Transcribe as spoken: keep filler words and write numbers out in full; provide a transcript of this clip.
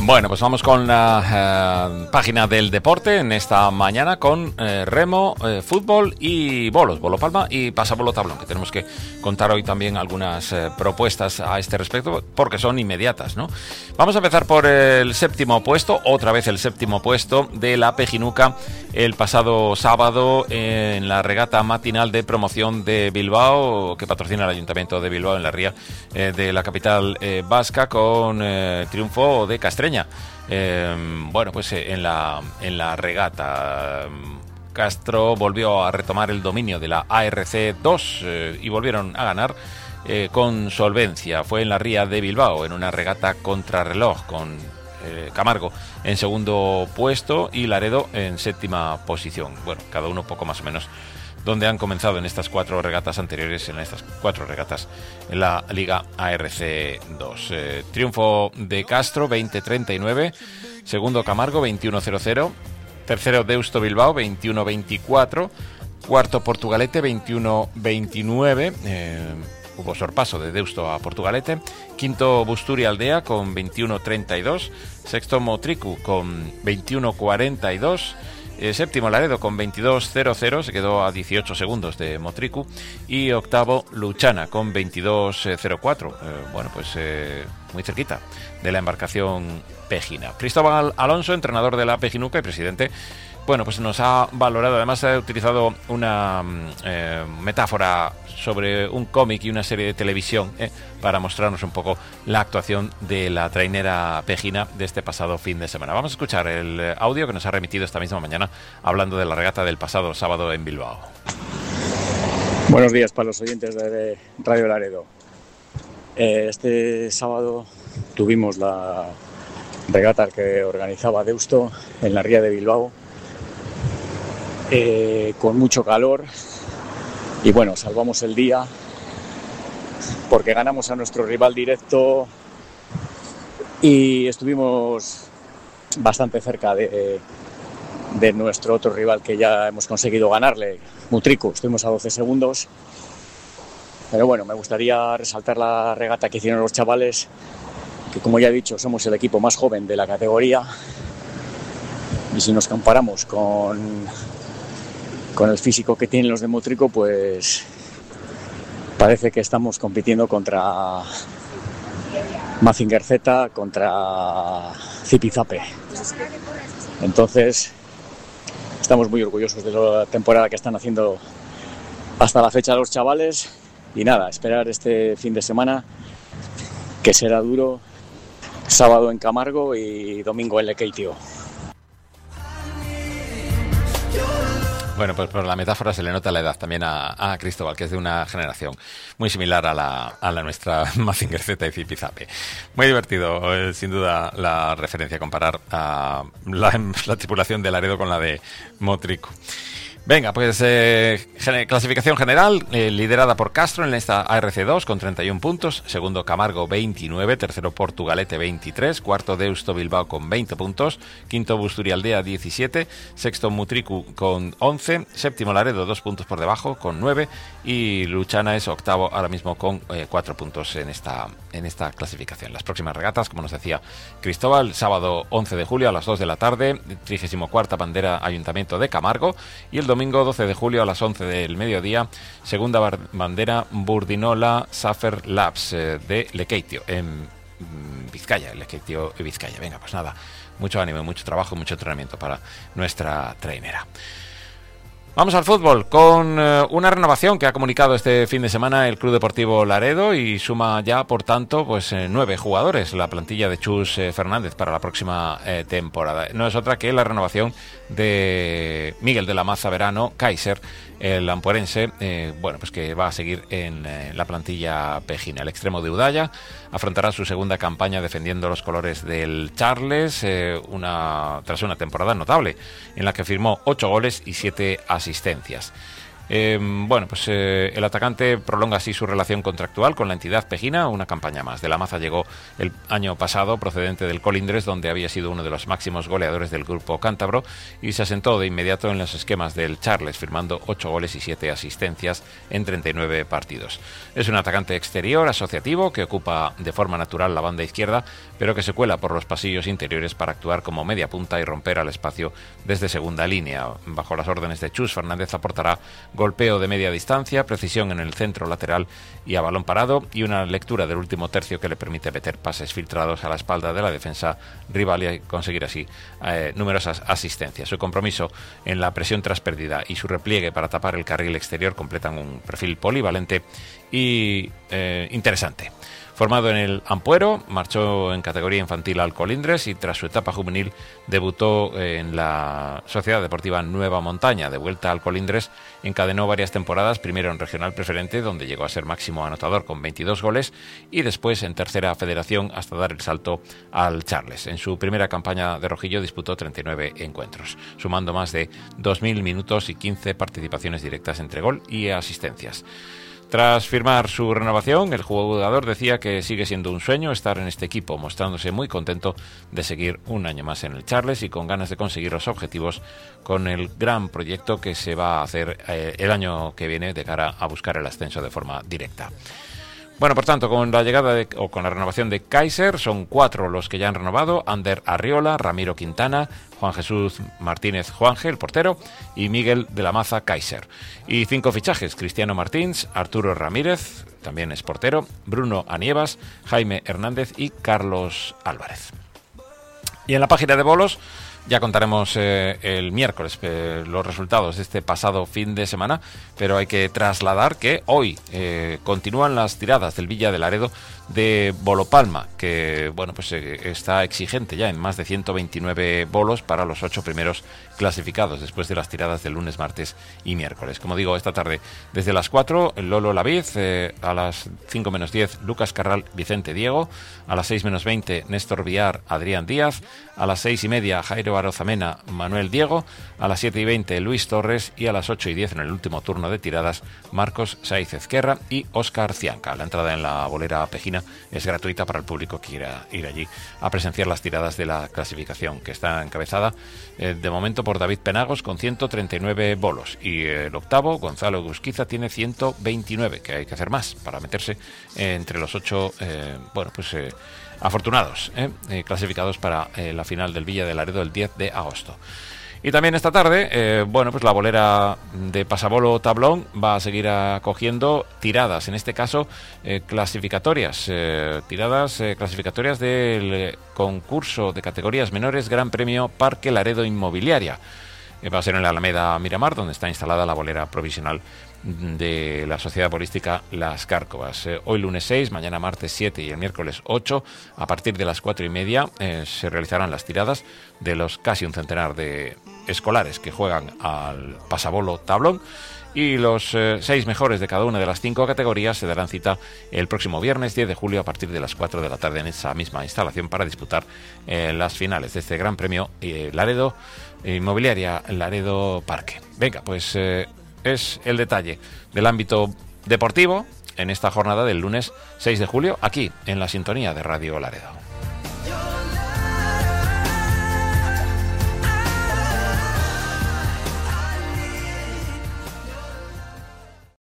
Bueno, pues vamos con la eh, página del deporte en esta mañana con eh, remo, eh, fútbol y bolos, bolo palma y pasabolo tablón, que tenemos que contar hoy también algunas eh, propuestas a este respecto porque son inmediatas, ¿no? Vamos a empezar por el séptimo puesto, otra vez el séptimo puesto de la Pejinuca el pasado sábado en la regata matinal de promoción de Bilbao que patrocina el Ayuntamiento de Bilbao en la ría eh, de la capital eh, vasca con eh, triunfo de Castreña. Eh, bueno, pues eh, en la en la regata Castro volvió a retomar el dominio de la A R C dos eh, y volvieron a ganar eh, con solvencia. Fue en la ría de Bilbao en una regata contrarreloj con eh, Camargo en segundo puesto y Laredo en séptima posición. Bueno, cada uno poco más o menos donde han comenzado en estas cuatro regatas anteriores, en estas cuatro regatas en la Liga A R C dos. Eh, triunfo de Castro, veinte treinta y nueve. Segundo Camargo, veintiuno cero cero. Tercero Deusto Bilbao, veintiuno veinticuatro. Cuarto Portugalete, veintiuno veintinueve. Eh, hubo sorpaso de Deusto a Portugalete. Quinto Busturi Aldea con veintiuno treinta y dos. Sexto Motricu con veintiuno cuarenta y dos. Eh, séptimo Laredo con veintidós cero cero, se quedó a dieciocho segundos de Motricu. Y octavo Luchana con veintidós cero cuatro. Eh, bueno, pues eh, muy cerquita de la embarcación pejina. Cristóbal Alonso, entrenador de la Pejinuca y presidente, bueno, pues nos ha valorado, además ha utilizado una eh, metáfora sobre un cómic y una serie de televisión eh, para mostrarnos un poco la actuación de la trainera pejina de este pasado fin de semana. Vamos a escuchar el audio que nos ha remitido esta misma mañana hablando de la regata del pasado sábado en Bilbao. Buenos días para los oyentes de Radio Laredo. Eh, este sábado tuvimos la regata que organizaba Deusto en la ría de Bilbao. Eh, con mucho calor y bueno, salvamos el día porque ganamos a nuestro rival directo y estuvimos bastante cerca de, de nuestro otro rival que ya hemos conseguido ganarle, Motricu. Estuvimos a doce segundos, pero bueno, me gustaría resaltar la regata que hicieron los chavales, que como ya he dicho somos el equipo más joven de la categoría y si nos comparamos con con el físico que tienen los de Motricu, pues parece que estamos compitiendo contra Mazinger Z, contra Zipizape. Entonces, estamos muy orgullosos de la temporada que están haciendo hasta la fecha los chavales. Y nada, esperar este fin de semana, que será duro, sábado en Camargo y domingo en Lekeitio. Bueno, pues por la metáfora se le nota la edad también a, a Cristóbal, que es de una generación muy similar a la, a la nuestra Mazinger Z y Zipizape. Muy divertido, eh, sin duda, la referencia, comparar a la, la tripulación de Laredo con la de Motricu. Venga, pues eh, clasificación general, eh, liderada por Castro en esta A R C dos con treinta y uno puntos, segundo Camargo veintinueve, tercero Portugalete veintitrés, cuarto Deusto Bilbao con veinte puntos, quinto Busturialdea diecisiete, sexto Motricu con once, séptimo Laredo dos puntos por debajo con nueve y Luchana es octavo ahora mismo con eh, cuatro puntos en esta, en esta clasificación. Las próximas regatas, como nos decía Cristóbal, sábado once de julio a las dos de la tarde, trigésima cuarta bandera Ayuntamiento de Camargo y el domingo doce de julio a las once del mediodía, segunda bar- bandera Burdinola Safer Labs eh, de Lekeitio, en mm, Vizcaya, Lekeitio y Vizcaya. Venga, pues nada, mucho ánimo, mucho trabajo, mucho entrenamiento para nuestra trainera. Vamos al fútbol con eh, una renovación que ha comunicado este fin de semana el Club Deportivo Laredo y suma ya, por tanto, pues eh, nueve jugadores la plantilla de Chus eh, Fernández para la próxima eh, temporada. No es otra que la renovación de Miguel de la Maza Verano, Kaiser, el ampuerense, eh, bueno, pues que va a seguir en eh, la plantilla pejina. El extremo de Udaya afrontará su segunda campaña defendiendo los colores del Charles, eh, una, tras una temporada notable en la que firmó ocho goles y siete asistencias. Eh, bueno, pues eh, el atacante prolonga así su relación contractual con la entidad pejina, una campaña más. De la Maza llegó el año pasado procedente del Colindres, donde había sido uno de los máximos goleadores del grupo cántabro, y se asentó de inmediato en los esquemas del Charles, firmando ocho goles y siete asistencias en treinta y nueve partidos. Es un atacante exterior, asociativo, que ocupa de forma natural la banda izquierda, pero que se cuela por los pasillos interiores para actuar como media punta y romper al espacio desde segunda línea. Bajo las órdenes de Chus, Fernández aportará golpeo de media distancia, precisión en el centro lateral y a balón parado, y una lectura del último tercio que le permite meter pases filtrados a la espalda de la defensa rival y conseguir así eh, numerosas asistencias. Su compromiso en la presión tras pérdida y su repliegue para tapar el carril exterior completan un perfil polivalente y eh, interesante. Formado en el Ampuero, marchó en categoría infantil al Colindres y tras su etapa juvenil debutó en la Sociedad Deportiva Nueva Montaña. De vuelta al Colindres, encadenó varias temporadas, primero en Regional Preferente, donde llegó a ser máximo anotador con veintidós goles, y después en Tercera Federación hasta dar el salto al Charles. En su primera campaña de rojillo disputó treinta y nueve encuentros, sumando más de dos mil minutos y quince participaciones directas entre gol y asistencias. Tras firmar su renovación, el jugador decía que sigue siendo un sueño estar en este equipo, mostrándose muy contento de seguir un año más en el Charles y con ganas de conseguir los objetivos con el gran proyecto que se va a hacer eh, el año que viene de cara a buscar el ascenso de forma directa. Bueno, por tanto, con la llegada de, o con la renovación de Kaiser, son cuatro los que ya han renovado: Ander Arriola, Ramiro Quintana, Juan Jesús Martínez Juanje, el portero, y Miguel de la Maza Kaiser. Y cinco fichajes: Cristiano Martins, Arturo Ramírez, también es portero, Bruno Anievas, Jaime Hernández y Carlos Álvarez. Y en la página de bolos ya contaremos eh, el miércoles eh, los resultados de este pasado fin de semana, pero hay que trasladar que hoy eh, continúan las tiradas del Villa de Laredo de Bolopalma, que bueno pues eh, está exigente ya en más de ciento veintinueve bolos para los ocho primeros clasificados después de las tiradas del lunes, martes y miércoles. Como digo, esta tarde desde las cuatro el Lolo Laviz, eh, a las cinco menos diez Lucas Carral Vicente Diego, a las seis menos veinte Néstor Villar Adrián Díaz, a las seis y media Jairo Arozamena Manuel Diego, a las siete y veinte Luis Torres y a las ocho y diez en el último turno de tiradas Marcos Saiz Ezquerra y Óscar Cianca. La entrada en la bolera pejina es gratuita para el público que quiera ir allí a presenciar las tiradas de la clasificación, que está encabezada eh, de momento por David Penagos con ciento treinta y nueve bolos, y el octavo, Gonzalo Gusquiza, tiene ciento veintinueve, que hay que hacer más para meterse eh, entre los ocho eh, bueno pues eh, afortunados eh, eh, clasificados para eh, la final del Villa de Laredo el diez de agosto. Y también esta tarde, eh, bueno, pues la bolera de Pasabolo Tablón va a seguir acogiendo tiradas, en este caso eh, clasificatorias, eh, tiradas eh, clasificatorias del concurso de categorías menores Gran Premio Parque Laredo Inmobiliaria. Eh, va a ser en la Alameda Miramar, donde está instalada la bolera provisional de la Sociedad Bolística Las Cárcovas. Eh, hoy lunes seis, mañana martes siete y el miércoles ocho, a partir de las cuatro y media, eh, se realizarán las tiradas de los casi un centenar de escolares que juegan al Pasabolo Tablón, y los eh, seis mejores de cada una de las cinco categorías se darán cita el próximo viernes diez de julio a partir de las cuatro de la tarde en esa misma instalación para disputar eh, las finales de este Gran Premio eh, Laredo Inmobiliaria Laredo Parque. Venga, pues eh, es el detalle del ámbito deportivo en esta jornada del lunes seis de julio, aquí en la sintonía de Radio Laredo.